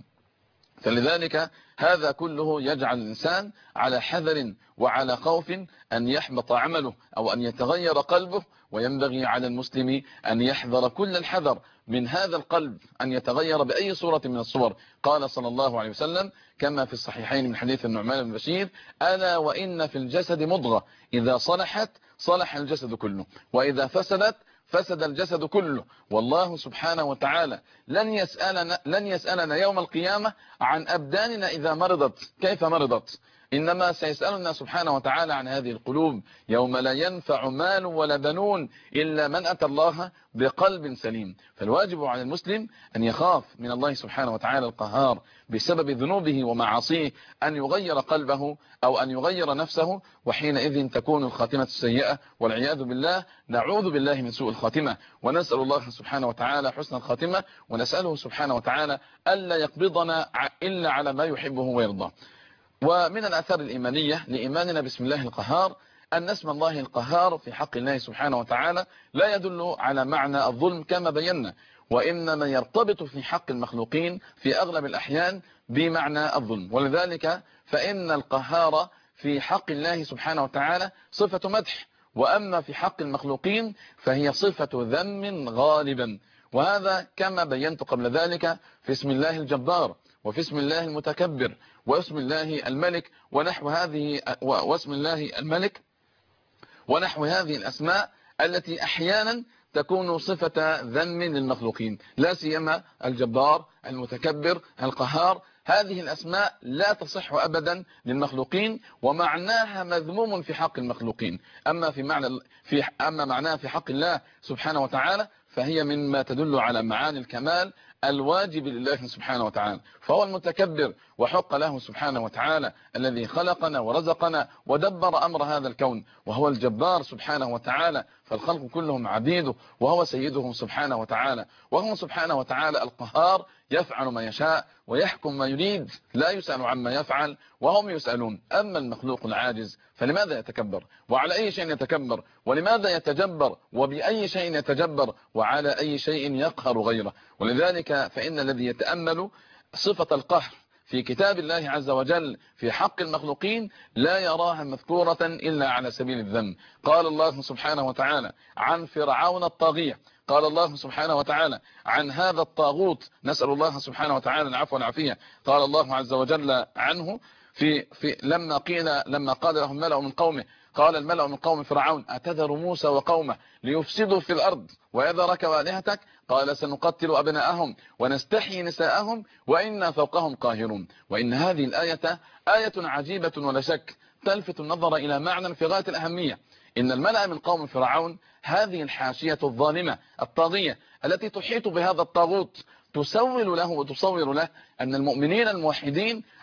فلذلك هذا كله يجعل الإنسان على حذر وعلى خوف أن يحبط عمله أو أن يتغير قلبه، وينبغي على المسلم أن يحذر كل الحذر من هذا القلب أن يتغير بأي صورة من الصور. قال صلى الله عليه وسلم كما في الصحيحين من حديث النعمان بن بشير ألا وإن في الجسد مضغة إذا صلحت صلح الجسد كله وإذا فسدت فسد الجسد كله. والله سبحانه وتعالى لن يسألنا, لن يسألنا يوم القيامة عن أبداننا إذا مرضت كيف مرضت، إنما سيسألنا سبحانه وتعالى عن هذه القلوب يوم لا ينفع مال ولا بنون إلا من أتى الله بقلب سليم. فالواجب على المسلم أن يخاف من الله سبحانه وتعالى القهار بسبب ذنوبه ومعاصيه أن يغير قلبه أو أن يغير نفسه، وحينئذ تكون الخاتمة السيئة والعياذ بالله. نعوذ بالله من سوء الخاتمة ونسأل الله سبحانه وتعالى حسن الخاتمة، ونسأله سبحانه وتعالى ألا يقبضنا إلا على ما يحبه ويرضاه. ومن الآثار الإيمانية لإيماننا باسم الله القهار أن اسم الله القهار في حق الله سبحانه وتعالى لا يدل على معنى الظلم كما بينا، وإنما يرتبط في حق المخلوقين في أغلب الأحيان بمعنى الظلم. ولذلك فإن القهار في حق الله سبحانه وتعالى صفة مدح، وأما في حق المخلوقين فهي صفة ذم غالبا. وهذا كما بينت قبل ذلك في اسم الله الجبار وفي اسم الله المتكبر واسم الله الملك ونحو هذه واسم الله الملك ونحو هذه الأسماء التي أحيانا تكون صفة ذم للمخلوقين، لا سيما الجبار المتكبر القهار. هذه الأسماء لا تصح أبدا للمخلوقين ومعناها مذموم في حق المخلوقين. أما في معنى في أما معناها في حق الله سبحانه وتعالى فهي مما تدل على معاني الكمال الواجب لله سبحانه وتعالى. فهو المتكبر وحق له سبحانه وتعالى الذي خلقنا ورزقنا ودبر أمر هذا الكون، وهو الجبار سبحانه وتعالى فالخلق كلهم عبيده وهو سيدهم سبحانه وتعالى. وهو سبحانه وتعالى القهار يفعل ما يشاء ويحكم ما يريد، لا يسأل عما يفعل وهم يسألون. أما المخلوق العاجز فلماذا يتكبر وعلى أي شيء يتكبر ولماذا يتجبر وبأي شيء يتجبر وعلى أي شيء يقهر غيره. ولذلك فإن الذي يتأمل صفة القهر في كتاب الله عز وجل في حق المخلوقين لا يراها مذكورة إلا على سبيل الذم. قال الله سبحانه وتعالى عن فرعون الطاغية، قال الله سبحانه وتعالى عن هذا الطاغوت نسأل الله سبحانه وتعالى العفو والعافية، قال الله عز وجل عنه في, في لما قيل لما قال لهم ملأ من قومه قال الملأ من قوم فرعون أتذر موسى وقومه ليفسدوا في الأرض ويذرك وآلهتك قال سنقتل أبناءهم ونستحيي نساءهم وإنا فوقهم قاهرون. وإن هذه الآية آية عجيبة ولا شك تلفت النظر إلى معنى في غاية الأهمية. إن الملأ من قوم فرعون هذه الحاشية الظالمة الطاغية التي تحيط بهذا الطاغوت تسول له وتصور له أن المؤمنين الموحدين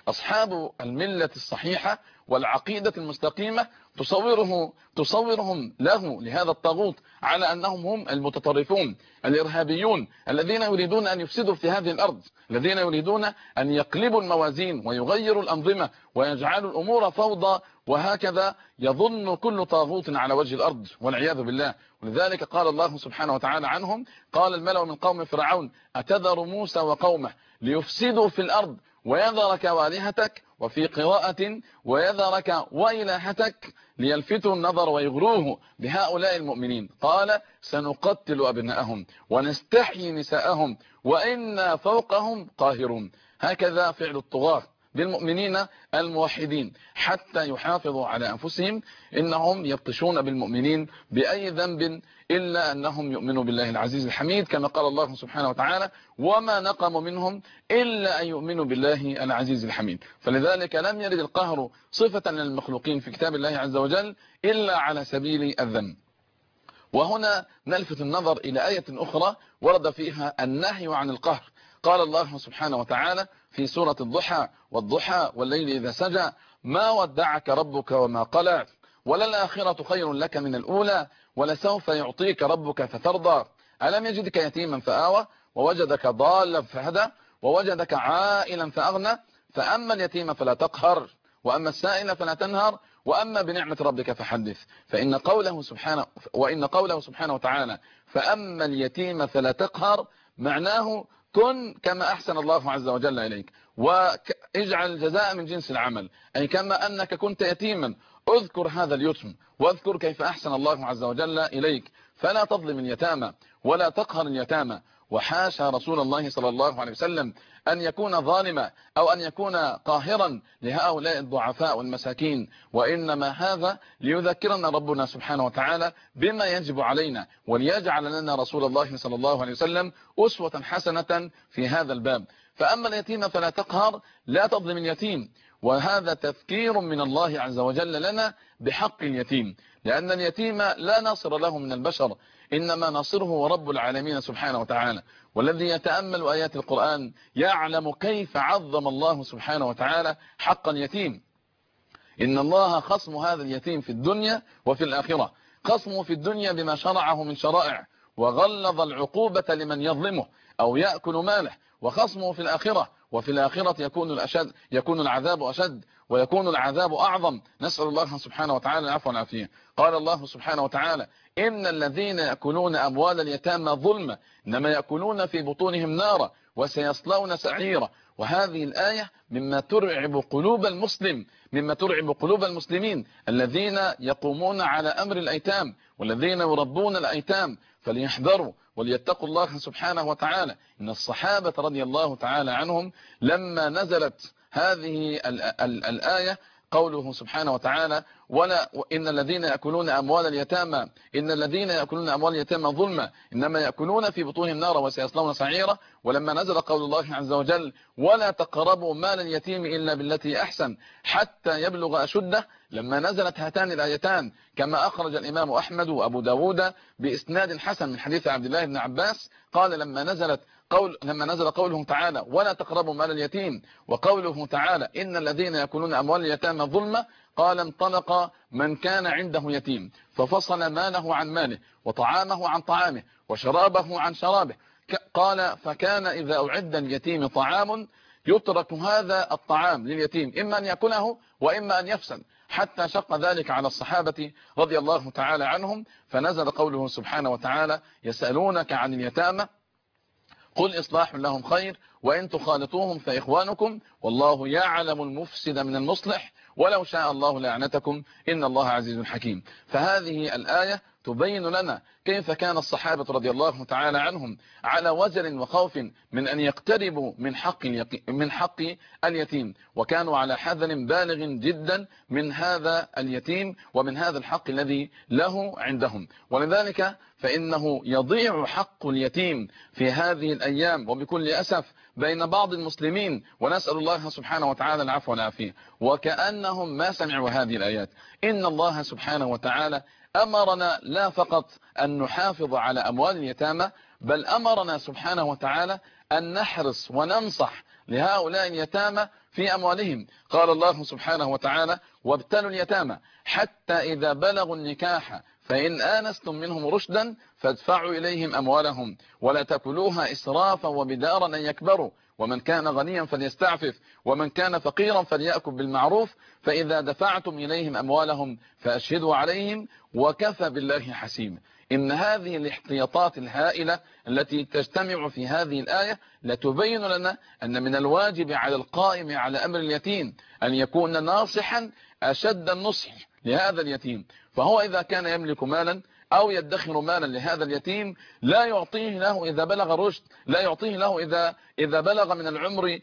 أصحاب الملة الصحيحة والعقيدة المستقيمة تصوره تصورهم له لهذا الطاغوت على أنهم هم المتطرفون الإرهابيون الذين يريدون أن يفسدوا في هذه الأرض، الذين يريدون أن يقلبوا الموازين ويغيروا الأنظمة ويجعلوا الأمور فوضى، وهكذا يظن كل طاغوت على وجه الأرض والعياذ بالله. ولذلك قال الله سبحانه وتعالى عنهم: قال الملأ من قوم فرعون أتذر موسى وقومه ليفسدوا في الأرض ويذرك والهتك، وفي قراءة ويذرك وإلهتك ليلفتوا النظر ويغروه بهؤلاء المؤمنين. قال سنقتل أبناءهم ونستحيي نساءهم وإنا فوقهم قاهرون. هكذا فعل الطغاة بالمؤمنين الموحدين حتى يحافظوا على أنفسهم، إنهم يبطشون بالمؤمنين بأي ذنب إلا أنهم يؤمنوا بالله العزيز الحميد، كما قال الله سبحانه وتعالى: وما نقموا منهم إلا أن يؤمنوا بالله العزيز الحميد. فلذلك لم يرد القهر صفة للمخلوقين في كتاب الله عز وجل إلا على سبيل الذم. وهنا نلفت النظر إلى آية أخرى ورد فيها النهي عن القهر. قال الله سبحانه وتعالى في سورة الضحى: والضحى والليل إذا سجى ما ودعك ربك وما قلى وللآخرة خير لك من الأولى ولسوف يعطيك ربك فترضى ألم يجدك يتيما فآوى ووجدك ضالا فهدى ووجدك عائلا فأغنى فأما اليتيم فلا تقهر وأما السائل فلا تنهر وأما بنعمة ربك فحدث. فإن قوله سبحانه وإن قوله سبحانه وتعالى فأما اليتيم فلا تقهر معناه كن كما أحسن الله عز وجل إليك واجعل الجزاء من جنس العمل، أي كما أنك كنت يتيما اذكر هذا اليتم واذكر كيف أحسن الله عز وجل إليك، فلا تظلم اليتامى ولا تقهر اليتامى. وحاشا رسول الله صلى الله عليه وسلم أن يكون ظالما أو أن يكون قاهرا لهؤلاء الضعفاء والمساكين، وإنما هذا ليذكرنا ربنا سبحانه وتعالى بما يجب علينا وليجعل لنا رسول الله صلى الله عليه وسلم أسوة حسنة في هذا الباب. فأما اليتيم فلا تقهر، لا تظلم اليتيم، وهذا تذكير من الله عز وجل لنا بحق اليتيم، لأن اليتيم لا ناصر له من البشر، إنما ناصره هو رب العالمين سبحانه وتعالى. والذي يتأمل آيات القرآن يعلم كيف عظم الله سبحانه وتعالى حق اليتيم. إن الله خصم هذا اليتيم في الدنيا وفي الآخرة، خصمه في الدنيا بما شرعه من شرائع وغلظ العقوبة لمن يظلمه أو يأكل ماله، وخصمه في الآخرة وفي الآخرة يكون الأشد يكون العذاب أشد ويكون العذاب أعظم. نسأل الله سبحانه وتعالى العفو والعافية. قال الله سبحانه وتعالى: إن الذين يأكلون أموال اليتامى ظلما إنما يأكلون في بطونهم نارا وسيصلون سعيرا. وهذه الآية مما ترعب قلوب المسلم مما ترعب قلوب المسلمين الذين يقومون على أمر الأيتام والذين يربون الأيتام، فليحذروا وليتقوا الله سبحانه وتعالى. إن الصحابة رضي الله تعالى عنهم لما نزلت هذه ال ال الآية قوله سبحانه وتعالى: ولا إن الذين يأكلون أموال اليتامى إن الذين يأكلون أموال اليتامى ظلما إنما يأكلون في بطونهم نارا وسيصلون سعيرا. ولما نزل قول الله عز وجل: ولا تقربوا مال اليتيم إلا بالتي أحسن حتى يبلغ أشده، لما نزلت هاتان الآيتان كما أخرج الإمام أحمد وأبو داود بإسناد حسن من حديث عبد الله بن عباس قال: لما نزلت قول لما نزل قوله تعالى: ولا تقربوا مال اليتيم، وقوله تعالى: إن الذين يأكلون أموال اليتامى ظلما، قال: انطلق من كان عنده يتيم ففصل ماله عن ماله وطعامه عن طعامه وشرابه عن شرابه. قال: فكان إذا أعد اليتيم طعام يترك هذا الطعام لليتيم إما أن يأكله وإما أن يفسد، حتى شق ذلك على الصحابة رضي الله تعالى عنهم، فنزل قوله سبحانه وتعالى: يسألونك عن اليتامى قل إصلاح لهم خير وإن تخالطوهم فإخوانكم والله يعلم المفسد من المصلح ولو شاء الله لعنتكم إن الله عزيز حكيم. فهذه الآية تبين لنا كيف كان الصحابة رضي الله تعالى عنهم على وزر وخوف من أن يقتربوا من حق من حق اليتيم، وكانوا على حذر بالغ جدا من هذا اليتيم ومن هذا الحق الذي له عندهم. ولذلك فإنه يضيع حق اليتيم في هذه الأيام وبكل أسف بين بعض المسلمين، ونسأل الله سبحانه وتعالى العفو والعافية، وكأنهم ما سمعوا هذه الآيات. إن الله سبحانه وتعالى أمرنا لا فقط أن نحافظ على أموال اليتامى، بل أمرنا سبحانه وتعالى أن نحرص وننصح لهؤلاء اليتامى في أموالهم. قال الله سبحانه وتعالى: وابتلوا اليتامى حتى إذا بلغوا النكاح فإن آنستم منهم رشدا فادفعوا إليهم أموالهم ولا تأكلوها إسرافا وبدارا أن يكبروا ومن كان غنيا فليستعفف ومن كان فقيرا فليأكل بالمعروف فإذا دفعتم إليهم أموالهم فأشهدوا عليهم وكفى بالله حسيبا. إن هذه الاحتياطات الهائلة التي تجتمع في هذه الآية لتبين لنا أن من الواجب على القائم على أمر اليتيم أن يكون ناصحا أشد النصح لهذا اليتيم. فهو إذا كان يملك مالا أو يدخر مالا لهذا اليتيم لا يعطيه له إذا بلغ الرشد، لا يعطيه له إذا إذا بلغ من العمر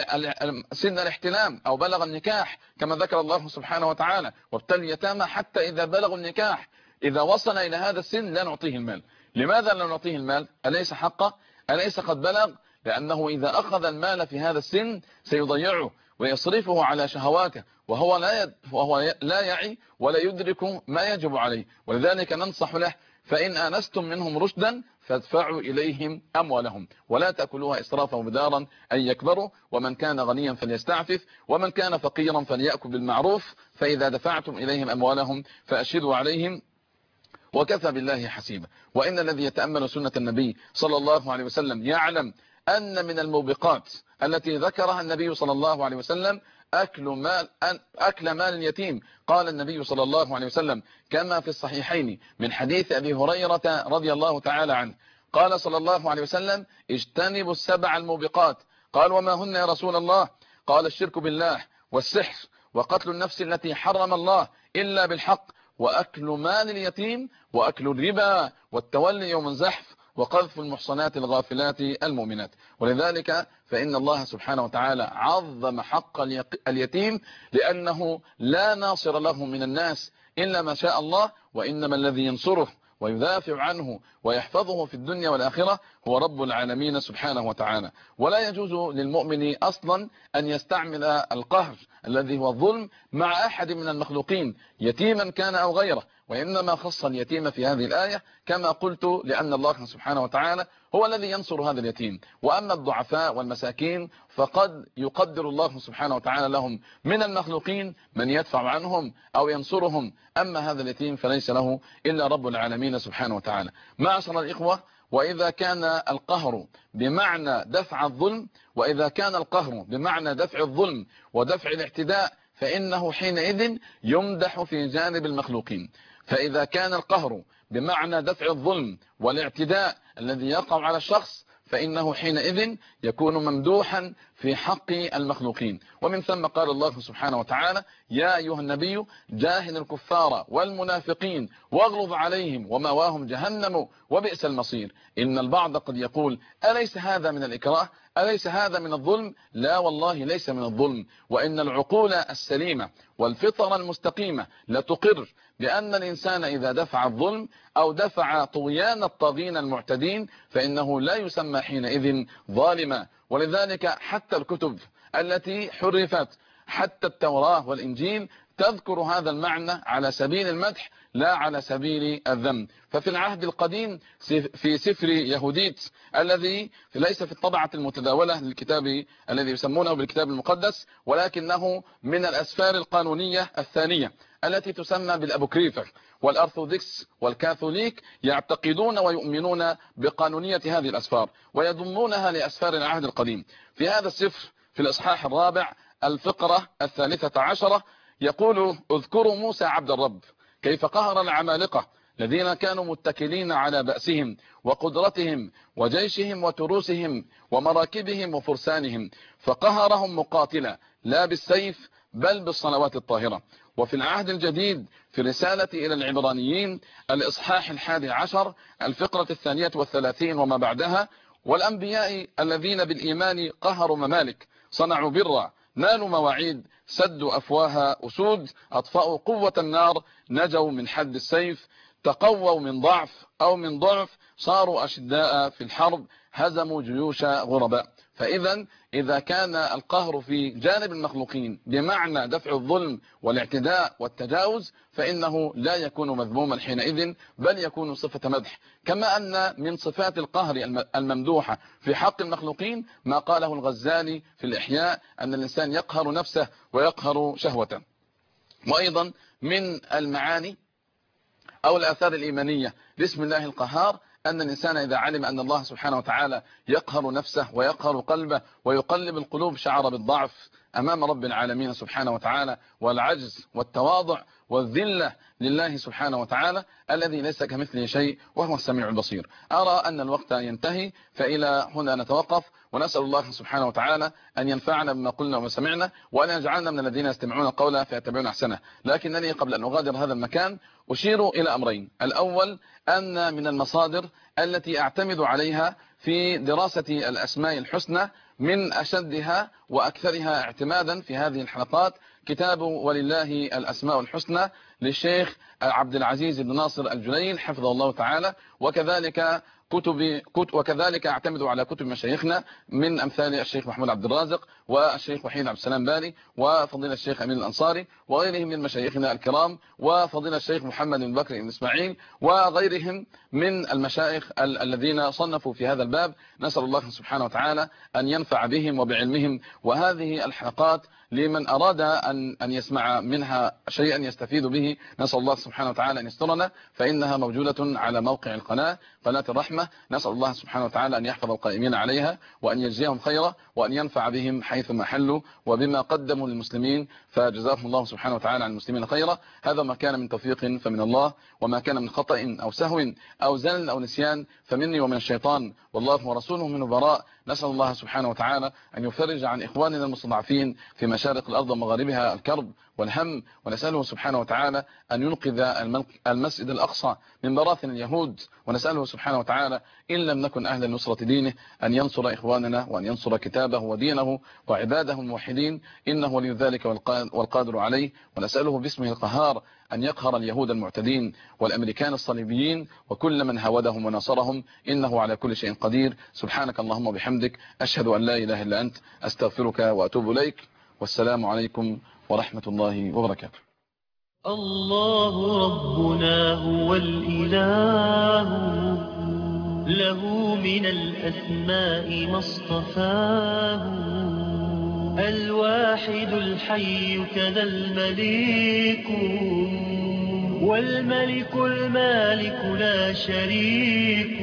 سن الاحتلام أو بلغ النكاح، كما ذكر الله سبحانه وتعالى: وابتلوا اليتامى حتى إذا بلغوا النكاح. إذا وصل إلى هذا السن لا نعطيه المال. لماذا لا نعطيه المال؟ أليس حقه؟ أليس قد بلغ؟ لأنه إذا أخذ المال في هذا السن سيضيعه ويصرفه على شهواته وهو لا يد وهو لا يعي ولا يدرك ما يجب عليه. ولذلك ننصح له: فإن آنستم منهم رشدا فادفعوا إليهم أموالهم ولا تأكلوها إسرافا وبدارا أن يكبروا ومن كان غنيا فليستعفف ومن كان فقيرا فليأكل بالمعروف فإذا دفعتم إليهم أموالهم فأشهدوا عليهم وكفى بالله حسيبا. وإن الذي يتأمل سنة النبي صلى الله عليه وسلم يعلم أن من الموبقات التي ذكرها النبي صلى الله عليه وسلم أكل مال أكل مال اليتيم. قال النبي صلى الله عليه وسلم كما في الصحيحين من حديث أبي هريرة رضي الله تعالى عنه قال صلى الله عليه وسلم: اجتنبوا السبع الموبقات. قال: وما هن يا رسول الله؟ قال: الشرك بالله والسحر وقتل النفس التي حرم الله إلا بالحق وأكل مال اليتيم وأكل الربا والتولي يوم الزحف وقذف المحصنات الغافلات المؤمنات. ولذلك فإن الله سبحانه وتعالى عظم حق اليتيم لأنه لا ناصر له من الناس إلا ما شاء الله، وإنما الذي ينصره ويدافع عنه ويحفظه في الدنيا والآخرة هو رب العالمين سبحانه وتعالى. ولا يجوز للمؤمن أصلا أن يستعمل القهر الذي هو الظلم مع أحد من المخلوقين يتيما كان أو غيره، وإنما خص اليتيم في هذه الآية كما قلت لأن الله سبحانه وتعالى هو الذي ينصر هذا اليتيم. وأما الضعفاء والمساكين فقد يقدر الله سبحانه وتعالى لهم من المخلوقين من يدفع عنهم أو ينصرهم، أما هذا اليتيم فليس له إلا رب العالمين سبحانه وتعالى. معاشر الإخوة، وإذا كان القهر بمعنى دفع الظلم وإذا كان القهر بمعنى دفع الظلم ودفع الاعتداء فإنه حينئذ يمدح في جانب المخلوقين. فإذا كان القهر بمعنى دفع الظلم والاعتداء الذي يقع على الشخص فإنه حينئذ يكون ممدوحا في حق المخلوقين. ومن ثم قال الله سبحانه وتعالى: يا أيها النبي جاهد الكفار والمنافقين واغلظ عليهم ومواهم جهنم وبئس المصير. إن البعض قد يقول: أليس هذا من الإكراه؟ أليس هذا من الظلم؟ لا والله ليس من الظلم، وإن العقول السليمة والفطر المستقيمة لتقر بأن الإنسان إذا دفع الظلم أو دفع طغيان الطاغين المعتدين فإنه لا يسمى حينئذ ظالما. ولذلك حتى الكتب التي حرفت، حتى التوراة والإنجيل، تذكر هذا المعنى على سبيل المدح لا على سبيل الذم. ففي العهد القديم في سفر يهوديت الذي ليس في الطبعة المتداولة للكتاب الذي يسمونه بالكتاب المقدس ولكنه من الأسفار القانونية الثانية التي تسمى بالأبوكريفة، والأرثوذكس والكاثوليك يعتقدون ويؤمنون بقانونية هذه الأسفار ويضمونها لأسفار العهد القديم. في هذا السفر في الإصحاح الرابع الفقرة الثالثة عشرة يقول: اذكروا موسى عبد الرب كيف قهر العمالقة الذين كانوا متكلين على بأسهم وقدرتهم وجيشهم وتروسهم ومراكبهم وفرسانهم، فقهرهم مقاتلا لا بالسيف بل بالصلوات الطاهرة. وفي العهد الجديد في رسالة إلى العبرانيين الإصحاح الحادي عشر الفقرة الثانية والثلاثين وما بعدها: والأنبياء الذين بالإيمان قهروا ممالك، صنعوا برا، نالوا مواعيد، سدوا أفواه أسود، أطفأوا قوة النار، نجوا من حد السيف، تقووا من ضعف أو من ضعف، صاروا أشداء في الحرب، هزموا جيوش غرباء. فإذا إذا كان القهر في جانب المخلوقين بمعنى دفع الظلم والاعتداء والتجاوز فإنه لا يكون مذموما حينئذ، بل يكون صفة مدح. كما أن من صفات القهر الممدوحة في حق المخلوقين ما قاله الغزالي في الإحياء، أن الإنسان يقهر نفسه ويقهر شهوته. وأيضا من المعاني أو الآثار الإيمانية باسم الله القهار أن الإنسان إذا علم أن الله سبحانه وتعالى يقهر نفسه ويقهر قلبه ويقلب القلوب، شعر بالضعف أمام رب العالمين سبحانه وتعالى، والعجز والتواضع والذلة لله سبحانه وتعالى الذي ليس كمثله شيء وهو السميع البصير. أرى أن الوقت ينتهي، فإلى هنا نتوقف، ونسأل الله سبحانه وتعالى أن ينفعنا بما قلنا وما سمعنا، وأن يجعلنا من الذين يستمعون القول فيتبعون أحسنه. لكنني قبل أن أغادر هذا المكان أشير إلى أمرين. الأول أن من المصادر التي أعتمد عليها في دراسة الأسماء الحسنى من أشدها وأكثرها اعتمادا في هذه الحلقات كتاب ولله الأسماء الحسنى للشيخ عبد العزيز بن ناصر الجليل حفظه الله تعالى، وكذلك كتب وكذلك اعتمد على كتب مشايخنا من أمثال الشيخ محمود عبد الرازق والشيخ وحيد عبد السلام بالي وفضيلة الشيخ أمين الأنصاري وغيرهم من مشايخنا الكرام، وفضيلة الشيخ محمد بن بكر بن إسماعيل وغيرهم من المشايخ ال الذين صنفوا في هذا الباب. نسأل الله سبحانه وتعالى أن ينفع بهم وبعلمهم. وهذه الحلقات لمن أراد أن أن يسمع منها شيئا يستفيد به، نسأل الله سبحانه وتعالى أن يسترنا، فإنها موجودة على موقع القناة قناة الرحمة. نسأل الله سبحانه وتعالى أن يحفظ القائمين عليها وأن يجزيهم خيرا وأن ينفع بهم حيثما حلوا وبما قدموا للمسلمين، فجزاهم الله سبحانه وتعالى عن المسلمين خيرا. هذا ما كان من توفيق فمن الله، وما كان من خطأ أو سهو أو زلل أو نسيان فمني ومن الشيطان، والله ورسوله منه براء. نسأل الله سبحانه وتعالى أن يفرج عن إخواننا المستضعفين في مشارق الأرض ومغاربها الكرب والهم، ونسأله سبحانه وتعالى أن ينقذ المسجد الأقصى من براثن اليهود، ونسأله سبحانه وتعالى إن لم نكن أهل نصرة دينه أن ينصر إخواننا وأن ينصر كتابه ودينه وعباده الموحدين، إنه ولي ذلك والقادر عليه. ونسأله باسمه القهار أن يقهر اليهود المعتدين والأمريكان الصليبيين وكل من هاودهم ونصرهم، إنه على كل شيء قدير. سبحانك اللهم وبحمدك، أشهد أن لا إله إلا أنت، أستغفرك وأتوب إليك، والسلام عليكم ورحمة الله وبركاته. الله ربنا هو الإله، له من الأسماء ما اصطفاه، الواحد الحي كذا المليك، والملك المالك لا شريك.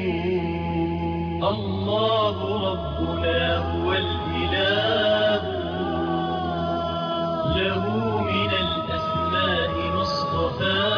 الله ربنا هو الإله، له من الأسماء ما اصطفاه.